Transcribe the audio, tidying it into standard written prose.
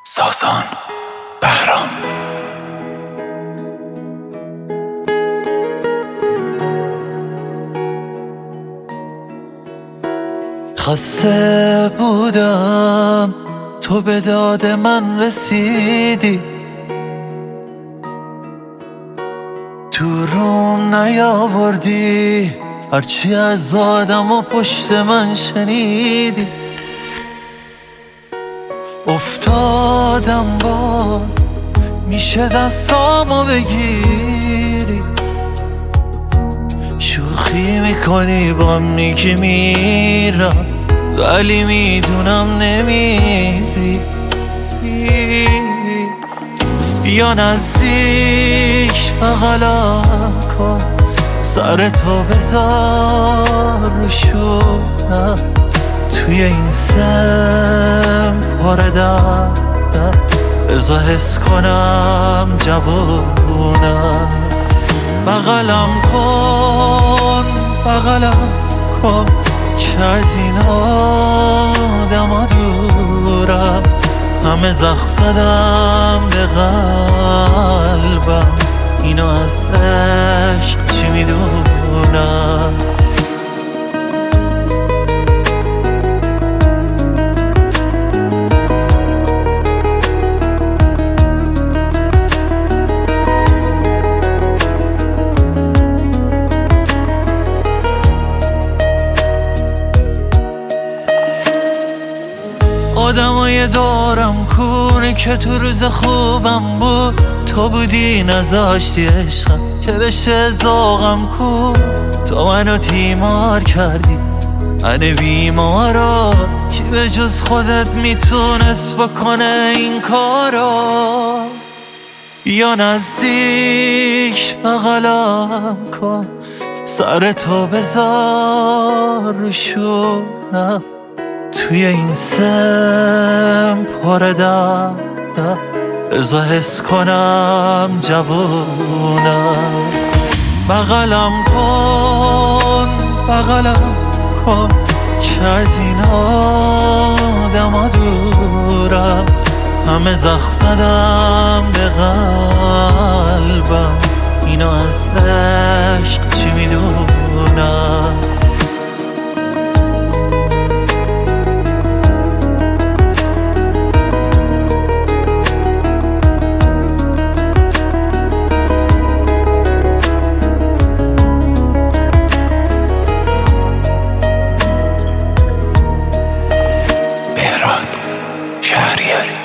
ساسان بهرام. خسته بودم تو به داد من رسیدی، تو روم نیاوردی هرچی از آدم و پشت من شنیدی. افتادم باز میشه دستامو بگیری، شوخی میکنی با میگی میرم ولی میدونم نمیری. بیا نزدیک بغلم کن، سر تو بذار رو شونم، توی این سم پر دردم بذار حس کنم جوونم. بغلم کن که از این آدم دورم، همه زخم زدم به قلبم، اینو از عشق چی میدونم. آدمای دورم کونه که تو روز خوبم بود، تو بودی نذاشتی عشقم که بشه ذوقم کو. تو منو تیمار کردی من بیمارو، کی به جز خودت میتونست بکنه این کارو. بیا نزدیک بغلم کن، سر تو بذار رو شونم، توی این سم پر دردم بذار حس کنم جوونم. بغلم کن که از این آدم دورم، همه زخم زدم به قلبم، اینو از عشق چی میدونم. شهریاری.